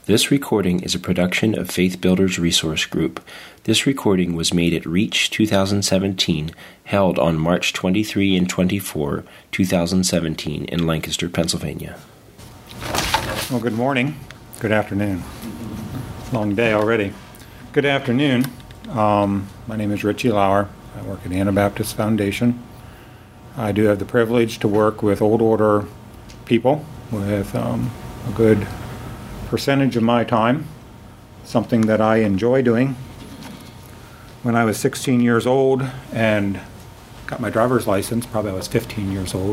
This recording is a production of Faith Builders Resource Group. This recording was made at Reach 2017, held on March 23 and 24, 2017 in Lancaster, Pennsylvania. Well, good morning. Good afternoon. Long day already. Good afternoon. My name is Richie Lauer. I work at Anabaptist Foundation. I do have the privilege to work with Old Order people with a good percentage of my time, something that I enjoy doing. When I was 16 years old and got my driver's license, probably I was 16 years old.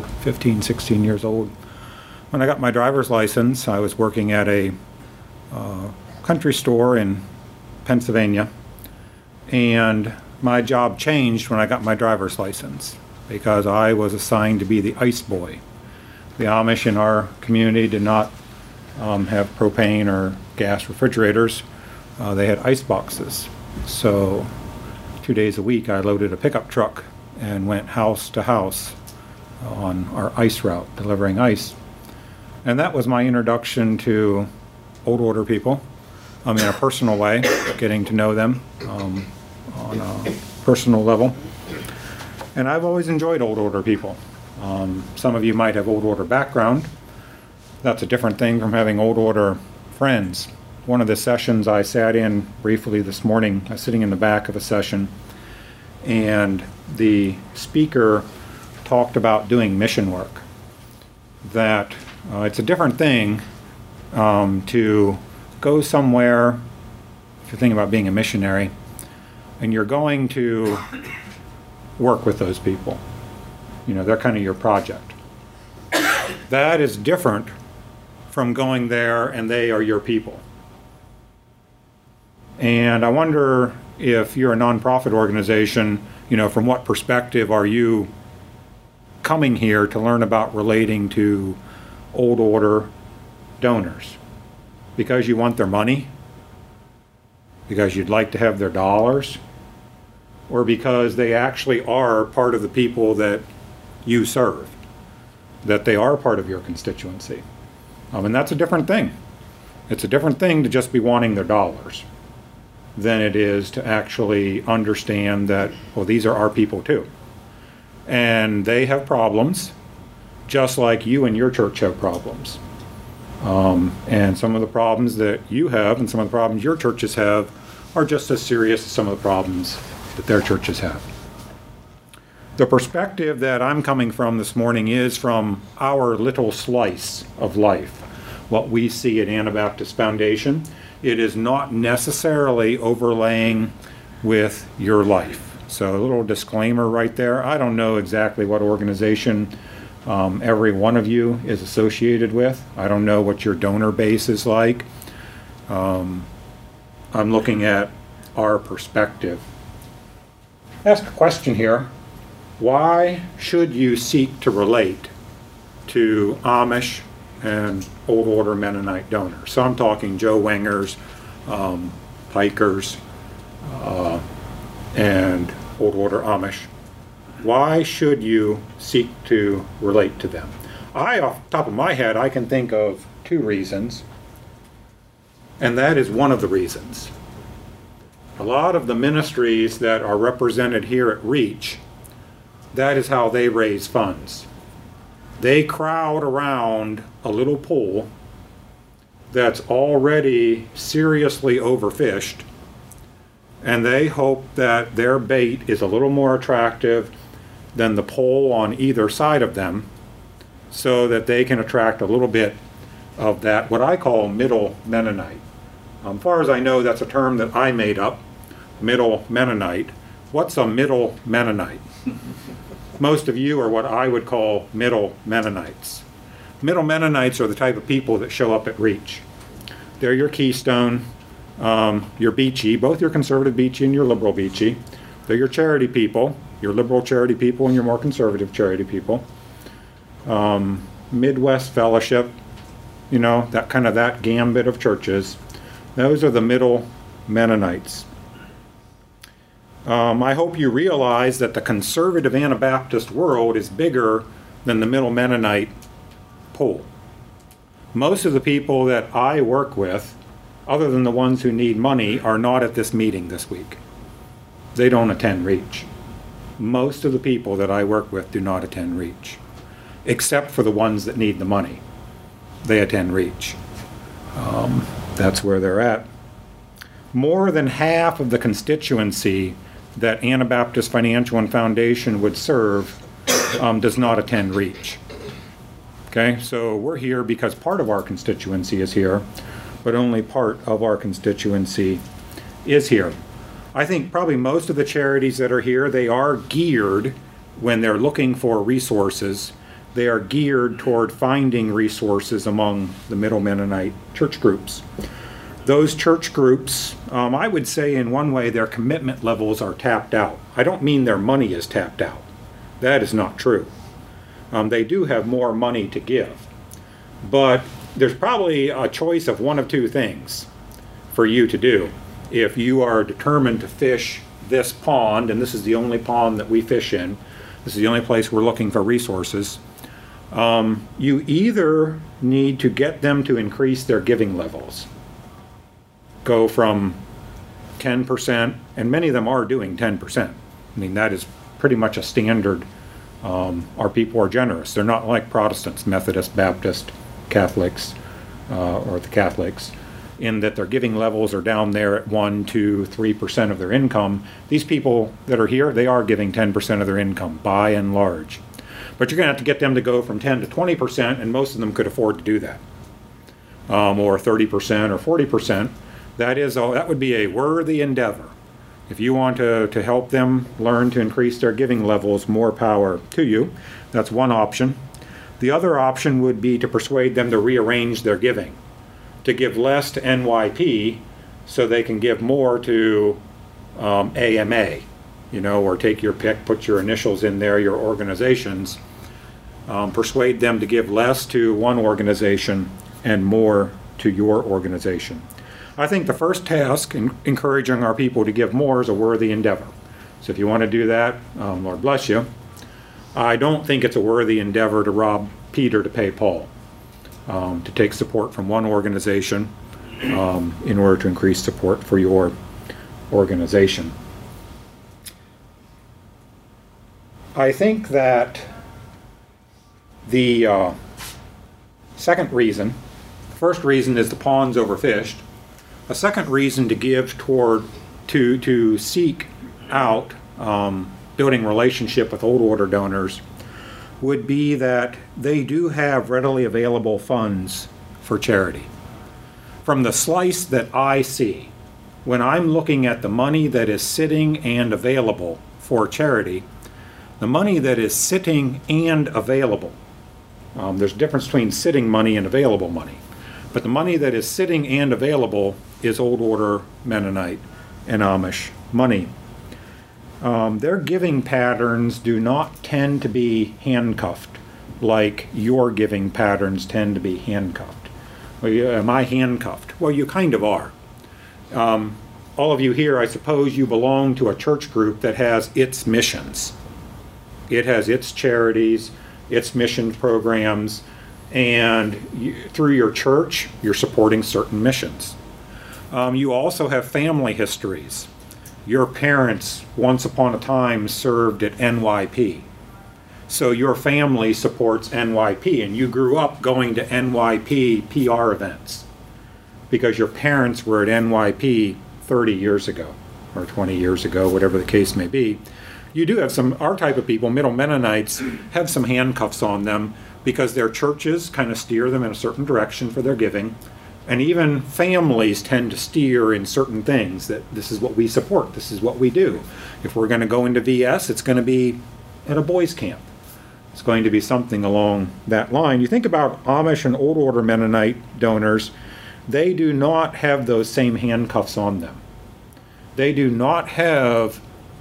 When I got my driver's license, I was working at a country store in Pennsylvania, and my job changed when I got my driver's license because I was assigned to be the ice boy. The Amish in our community did not have propane or gas refrigerators. They had ice boxes. So 2 days a week I loaded a pickup truck and went house to house on our ice route, delivering ice. And that was my introduction to Old Order people in a personal way, getting to know them on a personal level. And I've always enjoyed Old Order people. Some of you might have Old Order background. That's a different thing from having Old Order friends. One of the sessions I sat in briefly this morning, I was sitting in the back of a session, and the speaker talked about doing mission work. That it's a different thing to go somewhere, if you're thinking about being a missionary, and you're going to work with those people. You know, they're kind of your project. That is different from going there and they are your people. And I wonder if you're a nonprofit organization, from what perspective are you coming here to learn about relating to Old Order donors? Because you want their money? Because you'd like to have their dollars? Or because they actually are part of the people that you serve? That they are part of your constituency? And that's a different thing. It's a different thing to just be wanting their dollars than it is to actually understand that, well, these are our people too. And they have problems, just like you and your church have problems. And some of the problems that you have and some of the problems your churches have are just as serious as some of the problems that their churches have. The perspective that I'm coming from this morning is from our little slice of life, what we see at Anabaptist Foundation. It is not necessarily overlaying with your life. So a little disclaimer right there. I don't know exactly what organization every one of you is associated with. I don't know what your donor base is like. I'm looking at our perspective. Ask a question here. Why should you seek to relate to Amish and Old Order Mennonite donors? So I'm talking Joe Wengers, Pikers, and Old Order Amish. Why should you seek to relate to them? Off the top of my head, I can think of two reasons, and that is one of the reasons. A lot of the ministries that are represented here at Reach, that is how they raise funds. They crowd around a little pool that's already seriously overfished, and they hope that their bait is a little more attractive than the pole on either side of them, so that they can attract a little bit of that, what I call middle Mennonite. As far as I know, that's a term that I made up, middle Mennonite. What's a middle Mennonite? Most of you are what I would call middle Mennonites. Middle Mennonites are the type of people that show up at Reach. They're your Keystone, your Beachy, both your conservative Beachy and your liberal Beachy. They're your charity people, your liberal charity people and your more conservative charity people. Midwest Fellowship, that gambit of churches. Those are the middle Mennonites. I hope you realize that the conservative Anabaptist world is bigger than the middle Mennonite pool. Most of the people that I work with other than the ones who need money, are not at this meeting this week. They don't attend REACH. Most of the people that I work with do not attend REACH, except for the ones that need the money. They attend REACH. That's where they're at. More than half of the constituency that Anabaptist Financial and Foundation would serve does not attend REACH. Okay, so we're here because part of our constituency is here, but only part of our constituency is here. I think probably most of the charities that are here, they are geared, when they're looking for resources, they are geared toward finding resources among the Middle Mennonite church groups. Those church groups, I would say in one way, their commitment levels are tapped out. I don't mean their money is tapped out. That is not true. They do have more money to give. But there's probably a choice of one of two things for you to do. If you are determined to fish this pond, and this is the only pond that we fish in, this is the only place we're looking for resources, you either need to get them to increase their giving levels. Go from 10%, and many of them are doing 10%. I mean, that is pretty much a standard. Our people are generous. They're not like Protestants, Methodist, Baptist, Catholics, or the Catholics, in that their giving levels are down there at 1, 2, 3% of their income. These people that are here, they are giving 10% of their income, by and large. But you're going to have to get them to go from 10 to 20%, and most of them could afford to do that. Or 30% or 40%. That would be a worthy endeavor. If you want to help them learn to increase their giving levels, more power to you. That's one option. The other option would be to persuade them to rearrange their giving, to give less to NYP so they can give more to AMA, or take your pick, put your initials in there, your organizations. Persuade them to give less to one organization and more to your organization. I think the first task in encouraging our people to give more is a worthy endeavor. So if you want to do that, Lord bless you. I don't think it's a worthy endeavor to rob Peter to pay Paul, to take support from one organization in order to increase support for your organization. I think that the second reason, the first reason is the pond's overfished. A second reason to give to seek out building relationship with old order donors would be that they do have readily available funds for charity. From the slice that I see, when I'm looking at the money that is sitting and available for charity, the money that is sitting and available, there's a difference between sitting money and available money. But the money that is sitting and available is Old Order Mennonite and Amish money. Their giving patterns do not tend to be handcuffed like your giving patterns tend to be handcuffed. Well, am I handcuffed? Well, you kind of are. All of you here, I suppose you belong to a church group that has its missions. It has its charities, its mission programs, and through your church, you're supporting certain missions. You also have family histories. Your parents, once upon a time, served at NYP. So your family supports NYP, and you grew up going to NYP PR events because your parents were at NYP 30 years ago or 20 years ago, whatever the case may be. You do have our type of people, Middle Mennonites, have some handcuffs on them because their churches kind of steer them in a certain direction for their giving. And even families tend to steer in certain things, that this is what we support, this is what we do. If we're going to go into VS, it's going to be at a boys' camp. It's going to be something along that line. You think about Amish and Old Order Mennonite donors, they do not have those same handcuffs on them. They do not have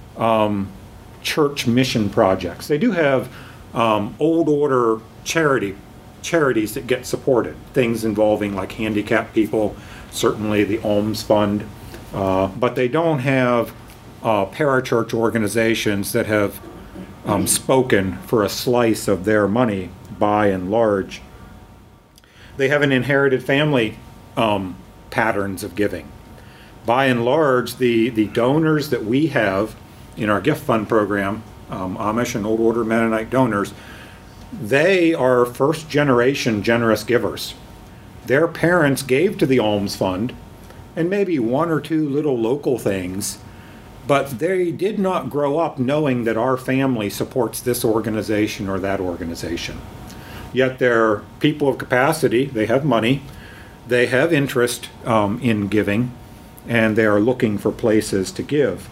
church mission projects. They do have Old Order charities that get supported, things involving like handicapped people, certainly the Alms Fund, but they don't have parachurch organizations that have spoken for a slice of their money by and large. They have an inherited family patterns of giving. By and large, the donors that we have in our gift fund program, Amish and Old Order Mennonite donors, they are first generation generous givers. Their parents gave to the Alms Fund, and maybe one or two little local things, but they did not grow up knowing that our family supports this organization or that organization. Yet they're people of capacity, they have money, they have interest in giving, and they are looking for places to give.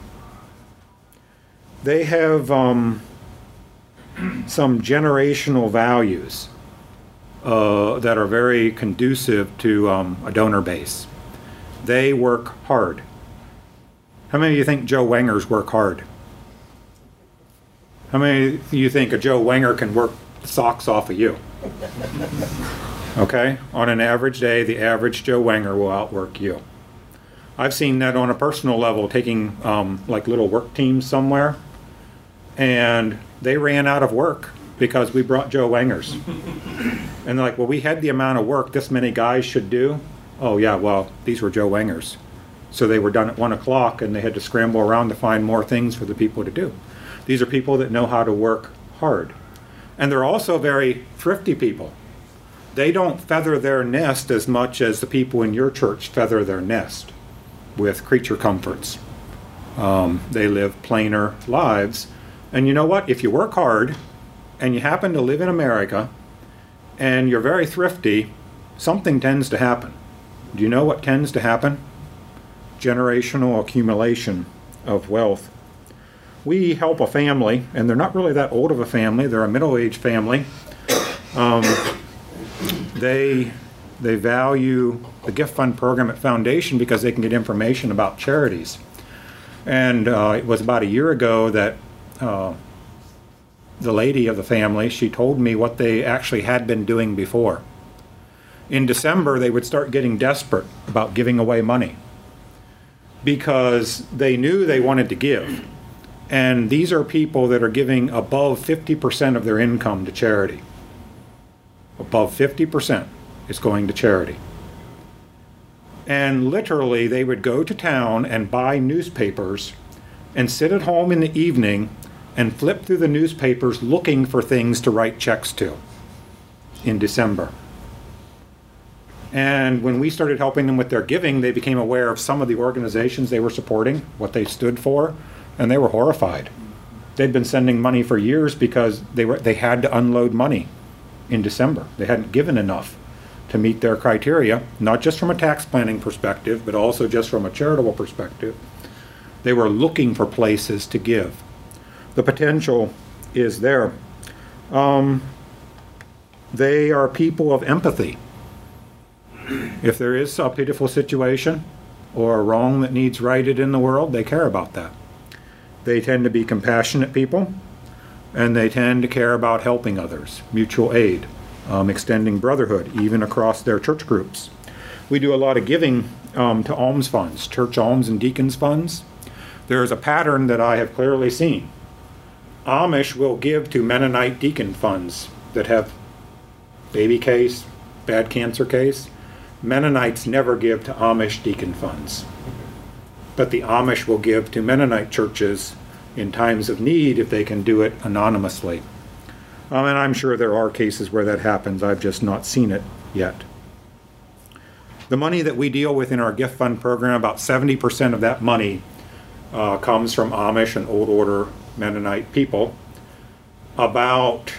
They have some generational values that are very conducive to a donor base. They work hard. How many of you think Joe Wengers work hard? How many of you think a Joe Wenger can work the socks off of you? Okay? On an average day, the average Joe Wenger will outwork you. I've seen that on a personal level, taking like little work teams somewhere, and they ran out of work because we brought Joe Wengers. And they're like, well, we had the amount of work this many guys should do. Oh yeah, well, these were Joe Wengers. So they were done at 1 o'clock, and they had to scramble around to find more things for the people to do. These are people that know how to work hard. And they're also very thrifty people. They don't feather their nest as much as the people in your church feather their nest with creature comforts. They live plainer lives. And you know what? If you work hard and you happen to live in America and you're very thrifty, something tends to happen. Do you know what tends to happen? Generational accumulation of wealth. We help a family, and they're not really that old of a family, they're a middle-aged family. They value the gift fund program at Foundation because they can get information about charities. And it was about a year ago that the lady of the family, she told me what they actually had been doing before. In December, they would start getting desperate about giving away money because they knew they wanted to give. And these are people that are giving above 50% of their income to charity. Above 50% is going to charity. And literally, they would go to town and buy newspapers and sit at home in the evening and flip through the newspapers looking for things to write checks to in December. And when we started helping them with their giving, they became aware of some of the organizations they were supporting, what they stood for, and they were horrified. They'd been sending money for years because they had to unload money in December. They hadn't given enough to meet their criteria, not just from a tax planning perspective, but also just from a charitable perspective. They were looking for places to give. The potential is there. They are people of empathy. If there is a pitiful situation or a wrong that needs righted in the world, they care about that. They tend to be compassionate people, and they tend to care about helping others, mutual aid, extending brotherhood, even across their church groups. We do a lot of giving to alms funds, church alms and deacons funds. There is a pattern that I have clearly seen. Amish will give to Mennonite deacon funds that have baby case, bad cancer case. Mennonites never give to Amish deacon funds. But the Amish will give to Mennonite churches in times of need if they can do it anonymously. And I'm sure there are cases where that happens. I've just not seen it yet. The money that we deal with in our gift fund program, about 70% of that money comes from Amish and Old Order Mennonite people. About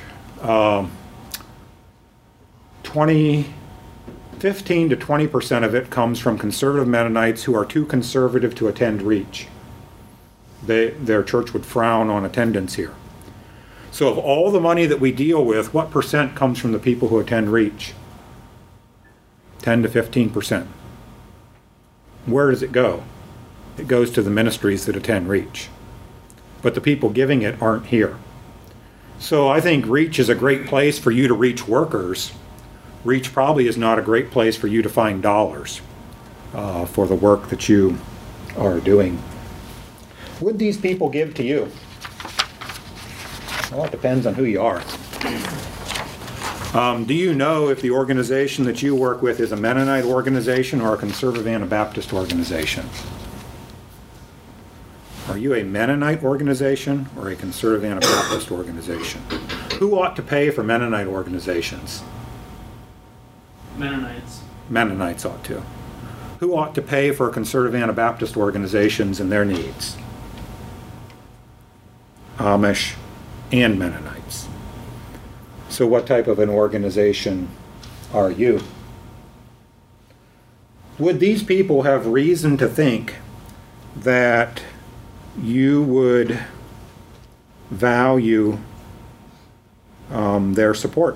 15 to 20% of it comes from conservative Mennonites who are too conservative to attend Reach. Their church would frown on attendance here. So of all the money that we deal with, what percent comes from the people who attend Reach? 10 to 15%. Where does it go? It goes to the ministries that attend Reach. But the people giving it aren't here. So I think Reach is a great place for you to reach workers. Reach probably is not a great place for you to find dollars for the work that you are doing. Would these people give to you? Well, it depends on who you are. Do you know if the organization that you work with is a Mennonite organization or a Conservative Anabaptist organization? Are you a Mennonite organization or a Conservative Anabaptist organization? Who ought to pay for Mennonite organizations? Mennonites. Mennonites ought to. Who ought to pay for Conservative Anabaptist organizations and their needs? Amish and Mennonites. So what type of an organization are you? Would these people have reason to think that you would value their support?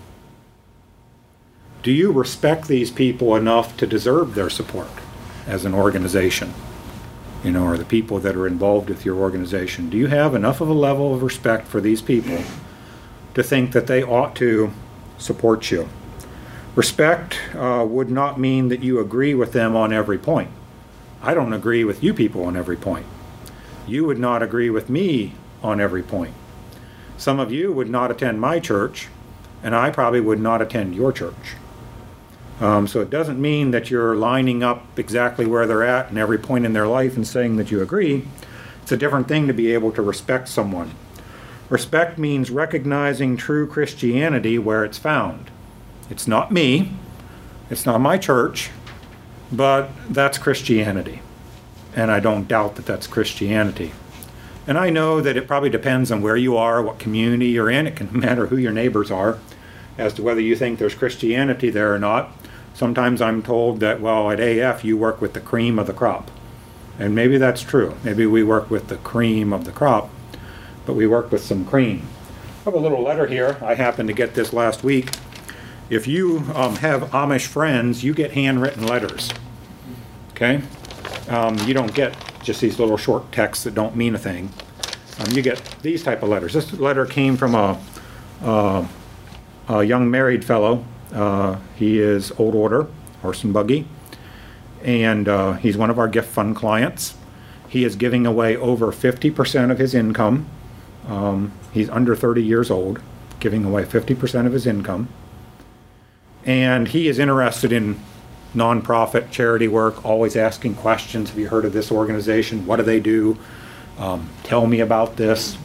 Do you respect these people enough to deserve their support as an organization? You know, or the people that are involved with your organization. Do you have enough of a level of respect for these people to think that they ought to support you? Respect would not mean that you agree with them on every point. I don't agree with you people on every point. You would not agree with me on every point. Some of you would not attend my church, and I probably would not attend your church. So it doesn't mean that you're lining up exactly where they're at in every point in their life and saying that you agree. It's a different thing to be able to respect someone. Respect means recognizing true Christianity where it's found. It's not me, it's not my church, but that's Christianity. And I don't doubt that that's Christianity. And I know that it probably depends on where you are, what community you're in. It can matter who your neighbors are as to whether you think there's Christianity there or not. Sometimes I'm told that, well, at AF you work with the cream of the crop. And maybe that's true. Maybe we work with the cream of the crop, but we work with some cream. I have a little letter here. I happened to get this last week. If you have Amish friends, you get handwritten letters. Okay? You don't get just these little short texts that don't mean a thing. You get these type of letters. This letter came from a young married fellow. He is old order, horse and buggy, and he's one of our gift fund clients. He is giving away over 50% of his income. He's under 30 years old, giving away 50% of his income. And he is interested in nonprofit charity work, always asking questions. Have you heard of this organization? What do they do? Tell me about this.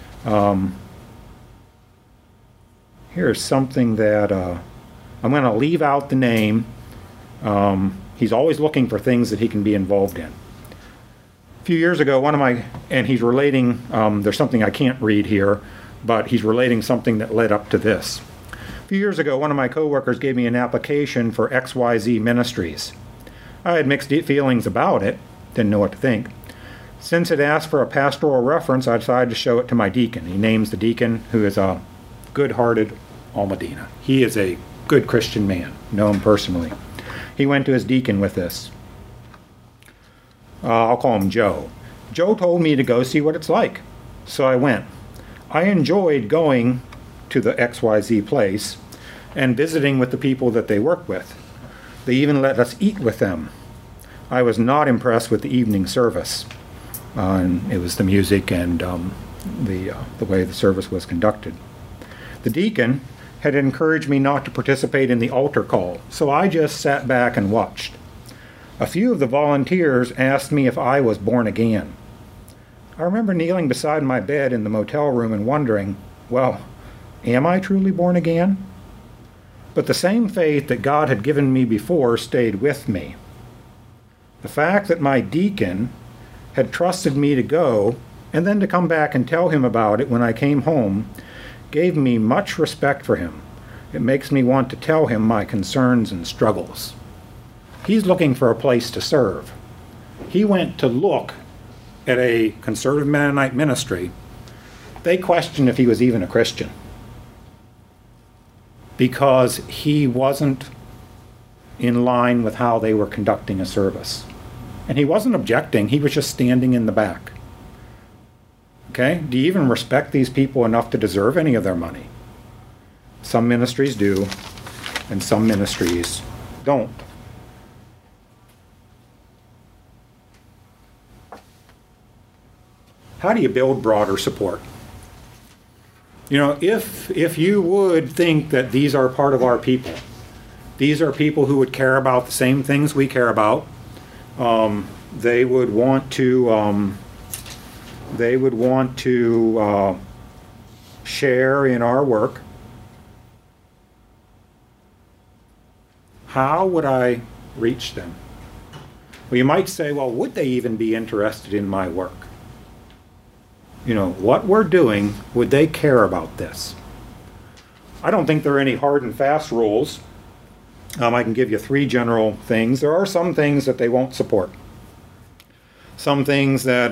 Here's something that I'm going to leave out the name. He's always looking for things that he can be involved in. A few years ago, and he's relating, there's something I can't read here, but he's relating something that led up to this. A few years ago, one of my coworkers gave me an application for XYZ Ministries. I had mixed feelings about it, didn't know what to think. Since it asked for a pastoral reference, I decided to show it to my deacon. He names the deacon, who is a good-hearted Almadina. He is a good Christian man, know him personally. He went to his deacon with this. I'll call him Joe. Joe told me to go see what it's like, so I went. I enjoyed going to the XYZ place and visiting with the people that they work with. They even let us eat with them. I was not impressed with the evening service. And it was the music and the way the service was conducted. The deacon had encouraged me not to participate in the altar call, so I just sat back and watched. A few of the volunteers asked me if I was born again. I remember kneeling beside my bed in the motel room and wondering, well, am I truly born again? But the same faith that God had given me before stayed with me. The fact that my deacon had trusted me to go and then to come back and tell him about it when I came home gave me much respect for him. It makes me want to tell him my concerns and struggles. He's looking for a place to serve. He went to look at a conservative Mennonite ministry. They questioned if he was even a Christian because he wasn't in line with how they were conducting a service. And he wasn't objecting, he was just standing in the back. Okay? Do you even respect these people enough to deserve any of their money? Some ministries do, and some ministries don't. How do you build broader support? If you would think that these are part of our people, these are people who would care about the same things we care about. They would want to. Share in our work. How would I reach them? Well, you might say, well, would they even be interested in my work? What we're doing, would they care about this? I don't think there are any hard and fast rules. I can give you 3 general things. There are some things that they won't support. Some things that,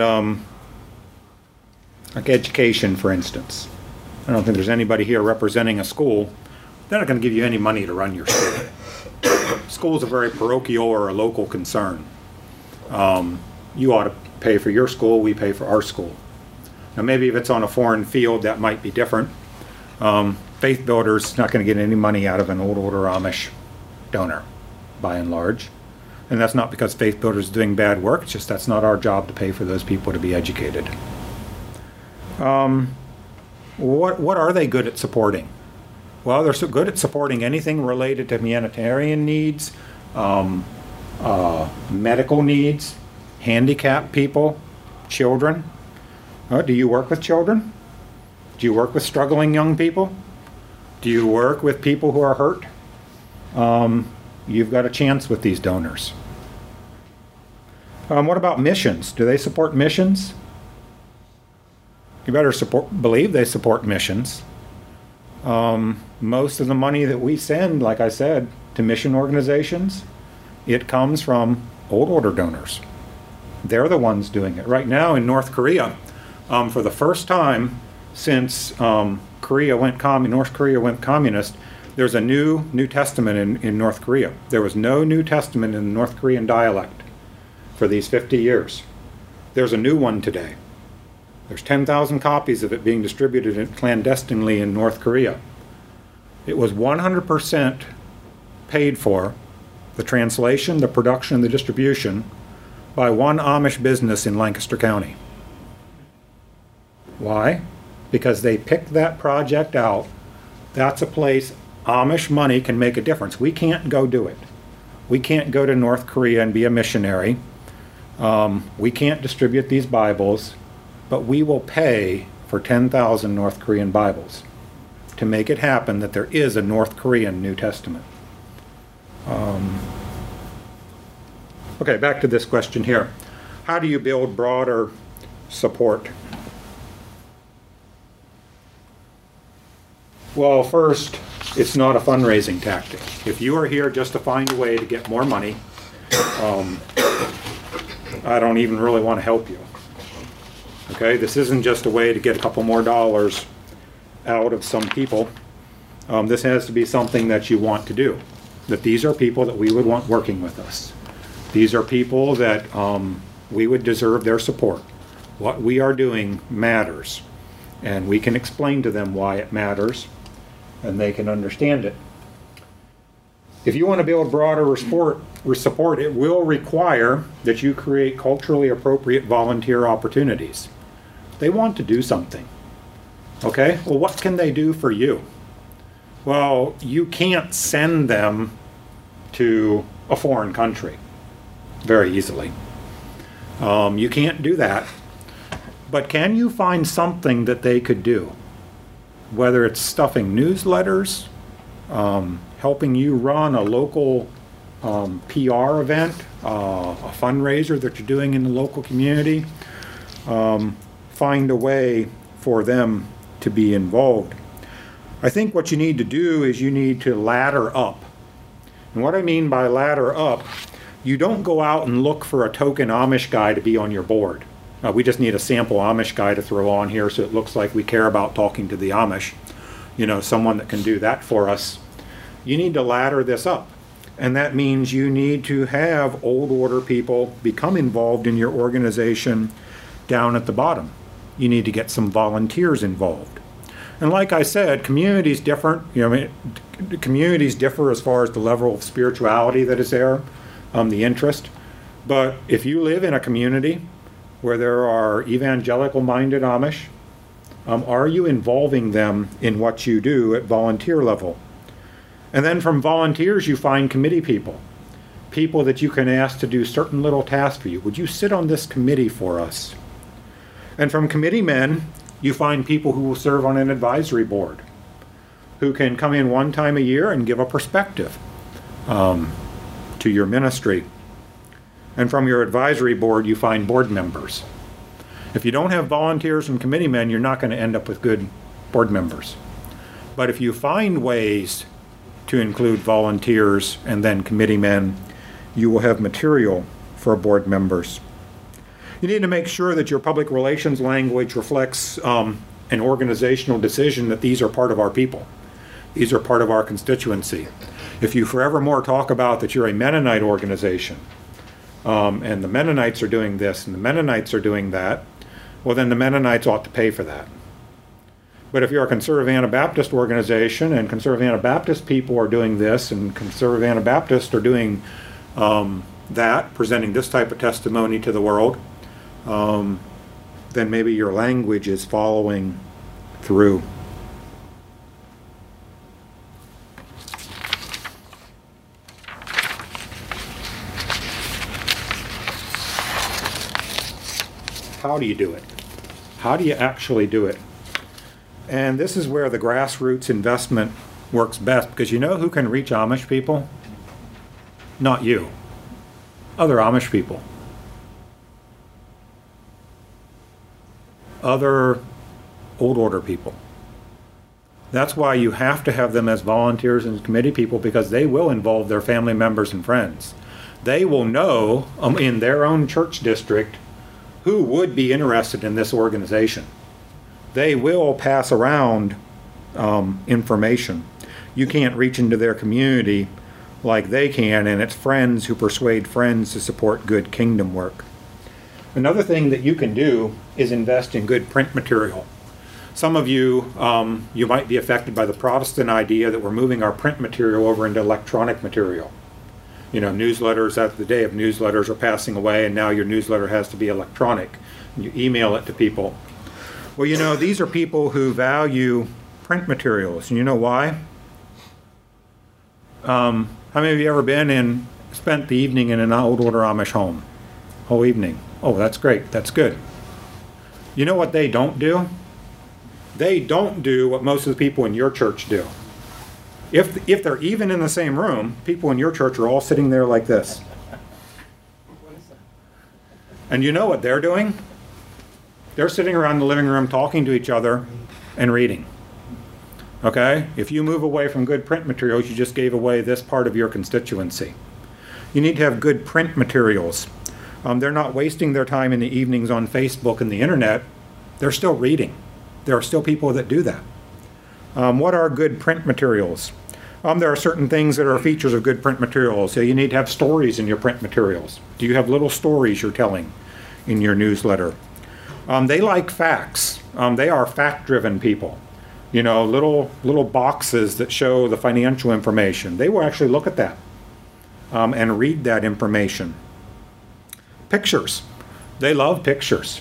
like education, for instance. I don't think there's anybody here representing a school. They're not going to give you any money to run your school. School is a very parochial or a local concern. You ought to pay for your school, we pay for our school. Now maybe if it's on a foreign field, that might be different. Faith Builders not going to get any money out of an old order Amish donor, by and large. And that's not because Faith Builders is doing bad work, it's just that's not our job to pay for those people to be educated. What are they good at supporting? Well, they're so good at supporting anything related to humanitarian needs, medical needs, handicapped people, children. Do you work with children? Do you work with struggling young people? Do you work with people who are hurt? You've got a chance with these donors. What about missions? Do they support missions? You better believe they support missions. Most of the money that we send, like I said, to mission organizations, it comes from old order donors. They're the ones doing it. Right now in North Korea, for the first time since North Korea went communist, there's a New Testament in North Korea. There was no New Testament in the North Korean dialect for these 50 years. There's a new one today. There's 10,000 copies of it being distributed clandestinely in North Korea. It was 100% paid for, the translation, the production, the distribution, by one Amish business in Lancaster County. Why? Because they picked that project out. That's a place Amish money can make a difference. We can't go do it. We can't go to North Korea and be a missionary. We can't distribute these Bibles. But we will pay for 10,000 North Korean Bibles to make it happen that there is a North Korean New Testament. Okay, back to this question here. How do you build broader support? Well, first, it's not a fundraising tactic. If you are here just to find a way to get more money, I don't even really want to help you. Okay, this isn't just a way to get a couple more dollars out of some people. This has to be something that you want to do. That these are people that we would want working with us. These are people that we would deserve their support. What we are doing matters. And we can explain to them why it matters, and they can understand it. If you want to build broader support, it will require that you create culturally appropriate volunteer opportunities. They want to do something. Okay? Well, what can they do for you? Well, you can't send them to a foreign country very easily. You can't do that. But can you find something that they could do? Whether it's stuffing newsletters, helping you run a local PR event, a fundraiser that you're doing in the local community, find a way for them to be involved. I think what you need to do is you need to ladder up. And what I mean by ladder up, you don't go out and look for a token Amish guy to be on your board. We just need a sample Amish guy to throw on here so it looks like we care about talking to the Amish. Someone that can do that for us. You need to ladder this up. And that means you need to have old order people become involved in your organization down at the bottom. You need to get some volunteers involved. And like I said, communities different. Communities differ as far as the level of spirituality that is there, the interest. But if you live in a community where there are evangelical-minded Amish, Are you involving them in what you do at volunteer level? And then from volunteers, you find committee people, people that you can ask to do certain little tasks for you. Would you sit on this committee for us? And from committee men, you find people who will serve on an advisory board, who can come in one time a year and give a perspective to your ministry. And from your advisory board, you find board members. If you don't have volunteers and committee men, you're not going to end up with good board members. But if you find ways to include volunteers and then committee men, you will have material for board members. You need to make sure that your public relations language reflects an organizational decision that these are part of our people. These are part of our constituency. If you forevermore talk about that you're a Mennonite organization, and the Mennonites are doing this and the Mennonites are doing that, well, then the Mennonites ought to pay for that. But if you're a conservative Anabaptist organization and conservative Anabaptist people are doing this and conservative Anabaptists are doing that, presenting this type of testimony to the world, then maybe your language is following through. How do you do it? How do you actually do it? And this is where the grassroots investment works best, because you know who can reach Amish people? Not you. Other Amish people. Other Old Order people. That's why you have to have them as volunteers and committee people, because they will involve their family members and friends. They will know in their own church district who would be interested in this organization. They will pass around information. You can't reach into their community like they can, and it's friends who persuade friends to support good kingdom work. Another thing that you can do is invest in good print material. Some of you, you might be affected by the Protestant idea that we're moving our print material over into electronic material. You know, newsletters, at the day of newsletters are passing away, and now your newsletter has to be electronic. You email it to people. Well, you know, these are people who value print materials, and you know why? How many of you ever been and spent the evening in an Old Order Amish home? Whole evening. Oh, that's great. That's good. You know what they don't do? They don't do what most of the people in your church do. If they're even in the same room, people in your church are all sitting there like this. And you know what they're doing? They're sitting around the living room talking to each other and reading. Okay? If you move away from good print materials, you just gave away this part of your constituency. You need to have good print materials. They're not wasting their time in the evenings on Facebook and the internet. They're still reading. There are still people that do that. What are good print materials? There are certain things that are features of good print materials. So you need to have stories in your print materials. Do you have little stories you're telling in your newsletter? They like facts. They are fact-driven people. You know, little boxes that show the financial information. They will actually look at that and read that information. Pictures. They love pictures.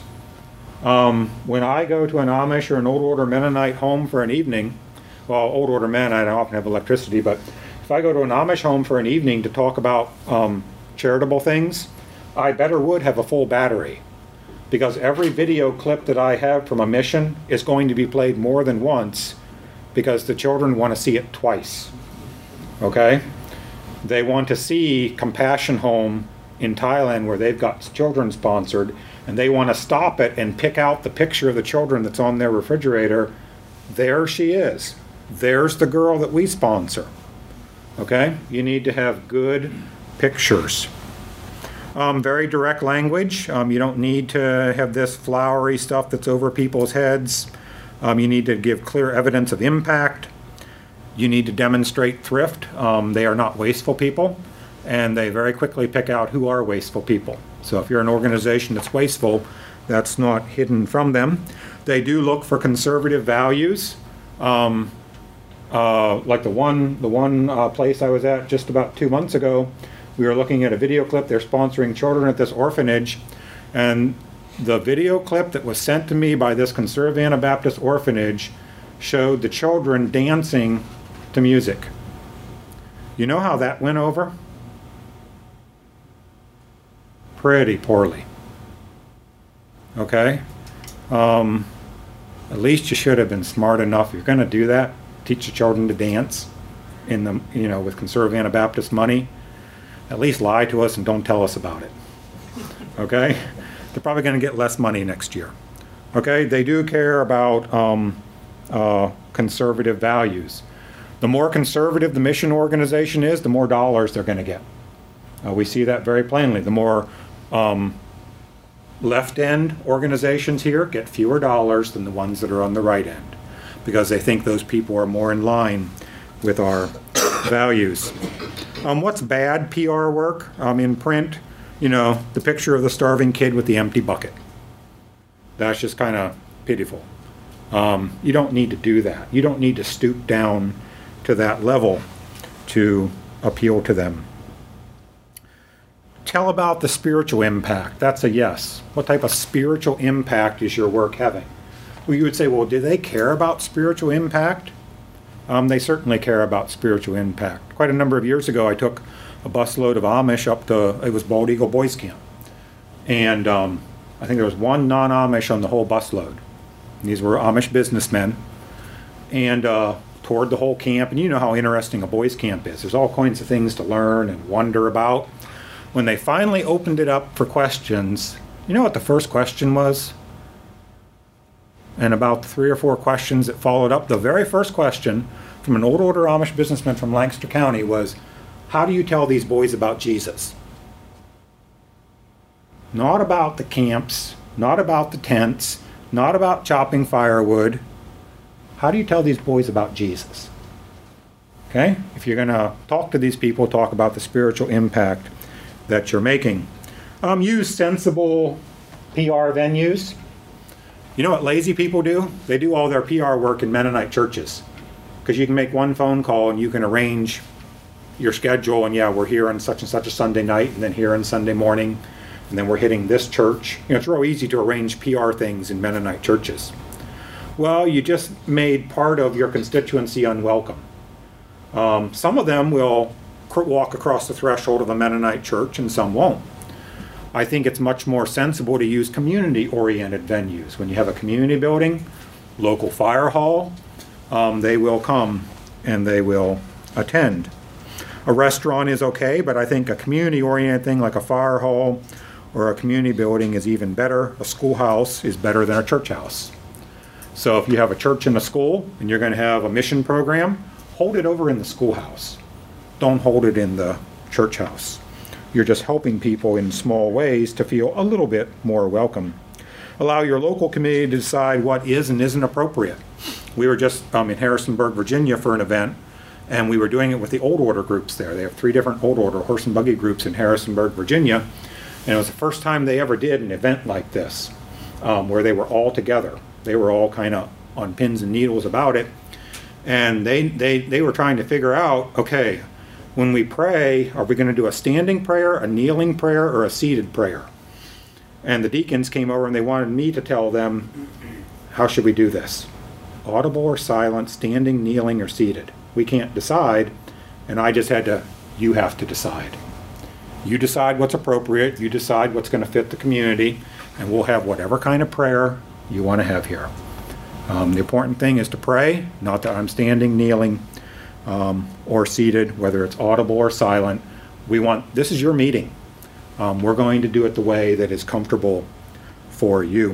When I go to an Amish or an Old Order Mennonite home for an evening, well, Old Order men, I don't often have electricity, but if I go to an Amish home for an evening to talk about charitable things, I better would have a full battery, because every video clip that I have from a mission is going to be played more than once, because the children want to see it twice. Okay? They want to see Compassion Home in Thailand, where they've got children sponsored, and they want to stop it and pick out the picture of the children that's on their refrigerator. There she is. There's the girl that we sponsor. Okay? You need to have good pictures. Very direct language. You don't need to have this flowery stuff that's over people's heads. You need to give clear evidence of impact. You need to demonstrate thrift. They are not wasteful people, and they very quickly pick out who are wasteful people. So if you're an organization that's wasteful, that's not hidden from them. They do look for conservative values. Like the one place I was at just about 2 months ago, we were looking at a video clip. They're sponsoring children at this orphanage, and The video clip that was sent to me by this conservative Anabaptist orphanage showed the children dancing to music. You know how that went over? Pretty poorly. Okay? At least you should have been smart enough. If you're going to do that, teach the children to dance in the, with conservative Anabaptist money. At least lie to us and don't tell us about it. Okay? They're probably going to get less money next year. Okay? They do care about conservative values. The more conservative the mission organization is, the more dollars they're going to get. We see that very plainly. The more left-end organizations here get fewer dollars than the ones that are on the right end, because they think those people are more in line with our values. What's bad PR work in print? The picture of the starving kid with the empty bucket. That's just kind of pitiful. You don't need to do that. You don't need to stoop down to that level to appeal to them. Tell about the spiritual impact. That's a yes. What type of spiritual impact is your work having? Well, you would say, well, do they care about spiritual impact? They certainly care about spiritual impact. Quite a number of years ago, I took a busload of Amish up to, it was Bald Eagle Boys Camp. And I think there was one non-Amish on the whole busload. These were Amish businessmen. And toured the whole camp. And you know how interesting a boys camp is. There's all kinds of things to learn and wonder about. When they finally opened it up for questions, you know what the first question was? And about 3 or 4 questions that followed up, the very first question from an old order Amish businessman from Lancaster County was, how do you tell these boys about Jesus? Not about the camps, not about the tents, not about chopping firewood. How do you tell these boys about Jesus? Okay? If you're going to talk to these people, talk about the spiritual impact that you're making. Use sensible PR venues. You know what lazy people do? They do all their PR work in Mennonite churches. Because you can make one phone call and you can arrange your schedule, and yeah, we're here on such and such a Sunday night, and then here on Sunday morning, and then we're hitting this church. It's real easy to arrange PR things in Mennonite churches. Well, you just made part of your constituency unwelcome. Some of them will walk across the threshold of a Mennonite church, and some won't. I think it's much more sensible to use community-oriented venues. When you have a community building, local fire hall, they will come and they will attend. A restaurant is okay, but I think a community-oriented thing like a fire hall or a community building is even better. A schoolhouse is better than a church house. So if you have a church and a school and you're going to have a mission program, hold it over in the schoolhouse. Don't hold it in the church house. You're just helping people in small ways to feel a little bit more welcome. Allow your local committee to decide what is and isn't appropriate. We were just in Harrisonburg, Virginia for an event, and we were doing it with the Old Order groups there. They have 3 different Old Order horse and buggy groups in Harrisonburg, Virginia, and it was the first time they ever did an event like this, where they were all together. They were all kind of on pins and needles about it, and they were trying to figure out, okay, when we pray, are we going to do a standing prayer, a kneeling prayer, or a seated prayer? And the deacons came over and they wanted me to tell them, how should we do this? Audible or silent, standing, kneeling, or seated? We can't decide, and I just had to, you have to decide. You decide what's appropriate, you decide what's going to fit the community, and we'll have whatever kind of prayer you want to have here. The important thing is to pray, not that I'm standing, kneeling, or seated, whether it's audible or silent. This is your meeting. We're going to do it the way that is comfortable for you.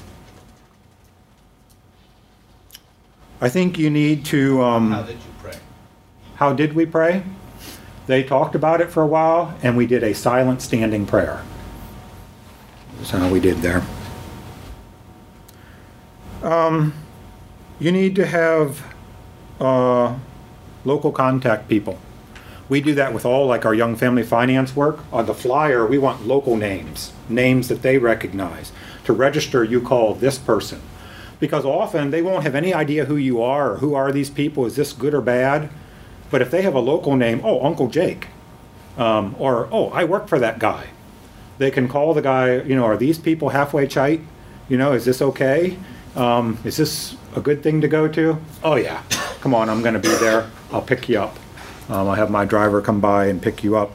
I think you need to... how did you pray? How did we pray? They talked about it for a while, and we did a silent standing prayer. That's how we did there. You need to have local contact people. We do that with all like our Young Family Finance work. On the flyer, we want local names that they recognize. To register, you call this person. Because often they won't have any idea who you are or who are these people, is this good or bad? But if they have a local name, oh, Uncle Jake, or oh, I work for that guy, They can call the guy, are these people halfway chite? Is this okay? Is this a good thing to go to? Oh yeah, come on, I'm going to be there. I'll pick you up. I'll have my driver come by and pick you up.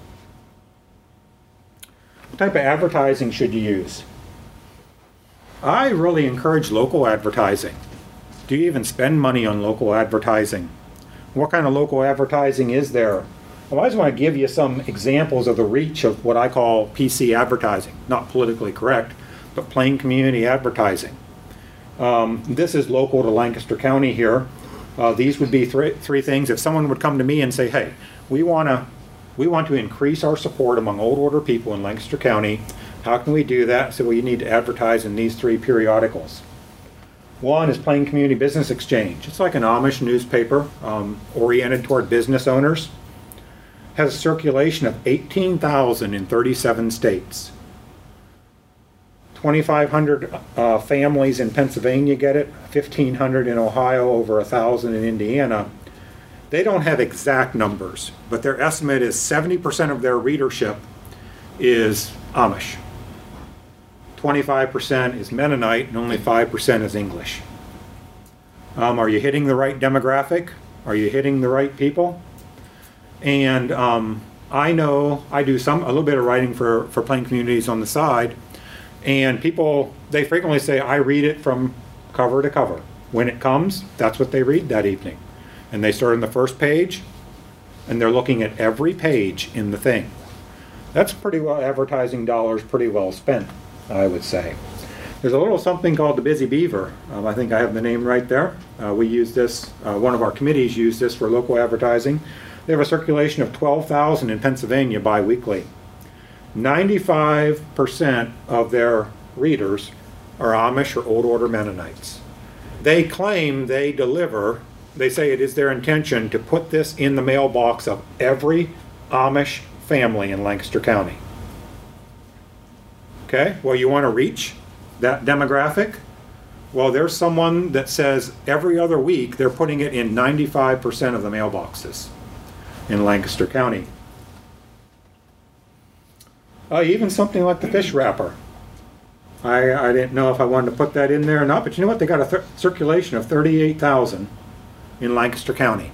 What type of advertising should you use? I really encourage local advertising. Do you even spend money on local advertising? What kind of local advertising is there? I just want to give you some examples of the reach of what I call PC advertising. Not politically correct, but plain community advertising. This is local to Lancaster County here. These would be three things. If someone would come to me and say, hey, we want to increase our support among old order people in Lancaster County. How can we do that? So you need to advertise in these three periodicals. One is Plain Community Business Exchange. It's like an Amish newspaper oriented toward business owners. Has a circulation of 18,000 in 37 states. 2,500 families in Pennsylvania get it, 1,500 in Ohio, over 1,000 in Indiana. They don't have exact numbers, but their estimate is 70% of their readership is Amish. 25% is Mennonite, and only 5% is English. Are you hitting the right demographic? Are you hitting the right people? And I know I do a little bit of writing for Plain Communities on the side, and people, they frequently say, I read it from cover to cover. When it comes, that's what they read that evening. And they start on the first page, and they're looking at every page in the thing. That's pretty well, advertising dollars pretty well spent, I would say. There's a little something called the Busy Beaver. I think I have the name right there. We use this, one of our committees used this for local advertising. They have a circulation of 12,000 in Pennsylvania bi-weekly. 95% of their readers are Amish or Old Order Mennonites. They claim they deliver, they say it is their intention to put this in the mailbox of every Amish family in Lancaster County. Okay, well, you want to reach that demographic? Well, there's someone that says every other week they're putting it in 95% of the mailboxes in Lancaster County. Even something like the fish wrapper. I didn't know if I wanted to put that in there or not, but you know what? They got a circulation of 38,000 in Lancaster County.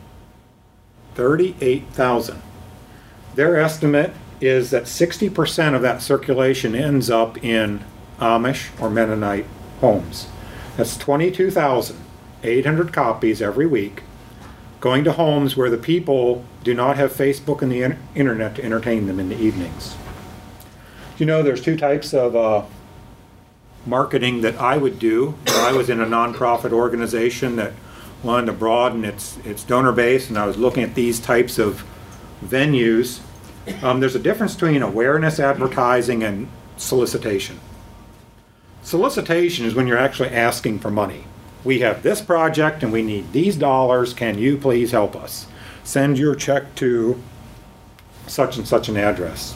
38,000. Their estimate is that 60% of that circulation ends up in Amish or Mennonite homes. That's 22,800 copies every week going to homes where the people do not have Facebook and the internet to entertain them in the evenings. You know, there's two types of marketing that I would do. I was in a nonprofit organization that wanted to broaden its donor base, and I was looking at these types of venues. There's a difference between awareness advertising and solicitation. Solicitation is when you're actually asking for money. We have this project and we need these dollars. Can you please help us? Send your check to such and such an address.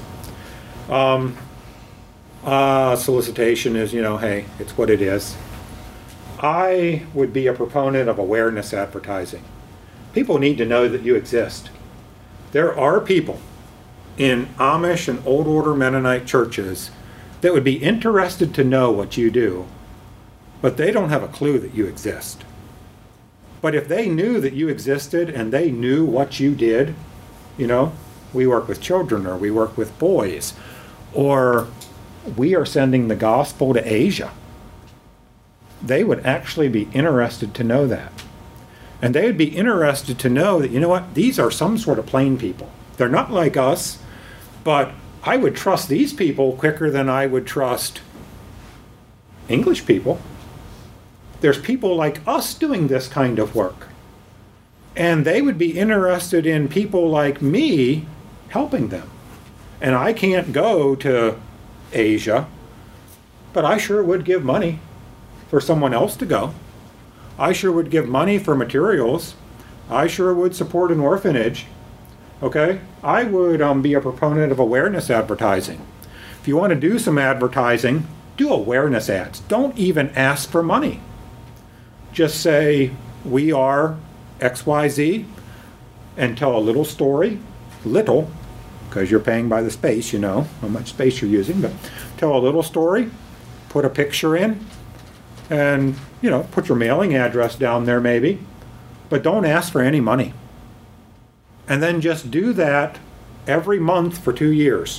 Solicitation is, hey, it's what it is. I would be a proponent of awareness advertising. People need to know that you exist. There are people in Amish and Old Order Mennonite churches that would be interested to know what you do, but they don't have a clue that you exist. But if they knew that you existed and they knew what you did, we work with children, or we work with boys, or we are sending the gospel to Asia, they would actually be interested to know that. And they would be interested to know that, these are some sort of plain people. They're not like us, but I would trust these people quicker than I would trust English people. There's people like us doing this kind of work. And they would be interested in people like me helping them. And I can't go to Asia, but I sure would give money for someone else to go. I sure would give money for materials. I sure would support an orphanage. Okay? I would be a proponent of awareness advertising. If you want to do some advertising, do awareness ads. Don't even ask for money. Just say, we are XYZ, and tell a little story, because you're paying by the space, you know how much space you're using, but tell a little story, put a picture in, and, you know, put your mailing address down there maybe, but don't ask for any money. And then just do that every month for 2 years.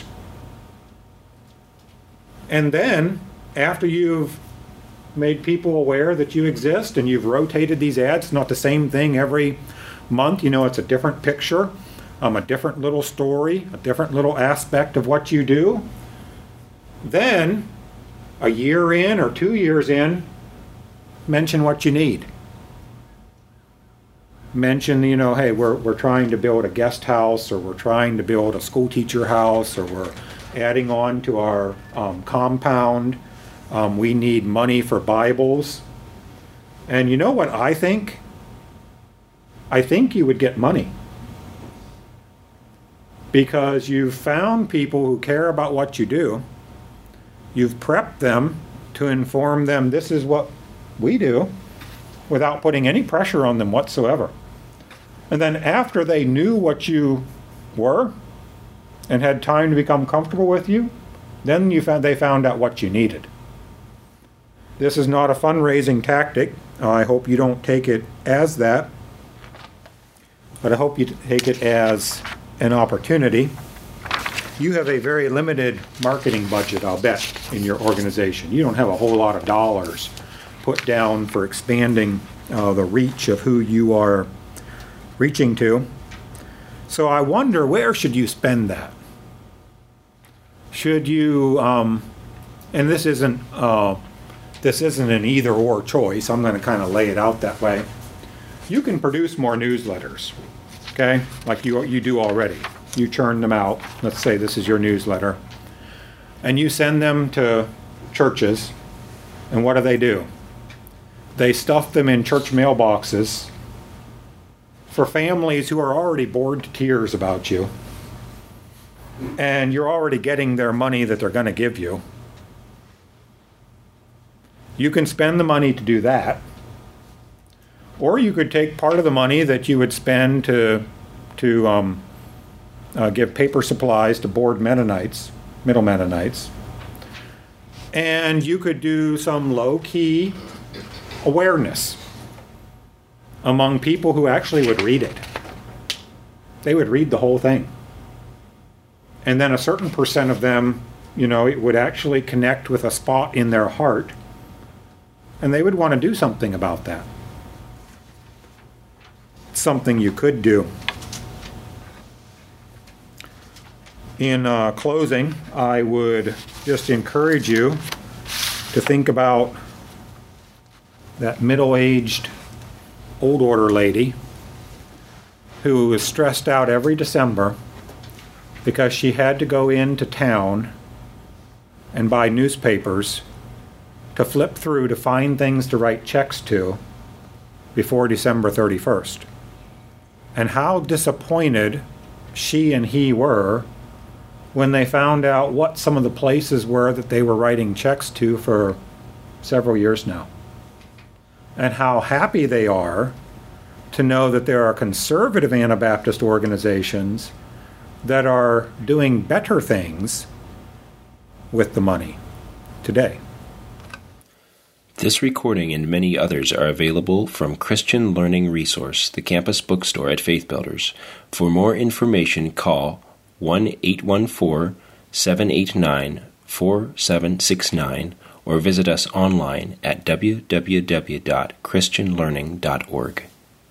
And then, after you've made people aware that you exist and you've rotated these ads, not the same thing every month, you know, it's a different picture, a different little story, a different little aspect of what you do. Then, a year in or 2 years in, mention what you need. Mention, you know, hey, we're trying to build a guest house, or we're trying to build a school teacher house, or we're adding on to our compound. We need money for Bibles. And you know what I think? I think you would get money. Because you've found people who care about what you do. You've prepped them to inform them this is what we do, without putting any pressure on them whatsoever. And then after they knew what you were and had time to become comfortable with you, then they found out what you needed. This is not a fundraising tactic. I hope you don't take it as that, but I hope you take it as an opportunity. You have a very limited marketing budget, I'll bet, in your organization. You don't have a whole lot of dollars put down for expanding the reach of who you are reaching to. So I wonder, where should you spend that? Should you, and this isn't an either or choice. I'm going to kind of lay it out that way. You can produce more newsletters, okay, like you do already. You churn them out. Let's say this is your newsletter. And you send them to churches. And what do? They stuff them in church mailboxes for families who are already bored to tears about you. And you're already getting their money that they're going to give you. You can spend the money to do that. Or you could take part of the money that you would spend to give paper supplies to bored Mennonites, middle Mennonites. And you could do some low-key awareness among people who actually would read it. They would read the whole thing. And then a certain percent of them, you know, it would actually connect with a spot in their heart, and they would want to do something about that. It's something you could do. In closing, I would just encourage you to think about that middle-aged old order lady who was stressed out every December because she had to go into town and buy newspapers to flip through to find things to write checks to before December 31st. And how disappointed she and he were when they found out what some of the places were that they were writing checks to for several years now. And how happy they are to know that there are conservative Anabaptist organizations that are doing better things with the money today. This recording and many others are available from Christian Learning Resource, the campus bookstore at Faith Builders. For more information, call 1-814-789-4769 or visit us online at www.christianlearning.org.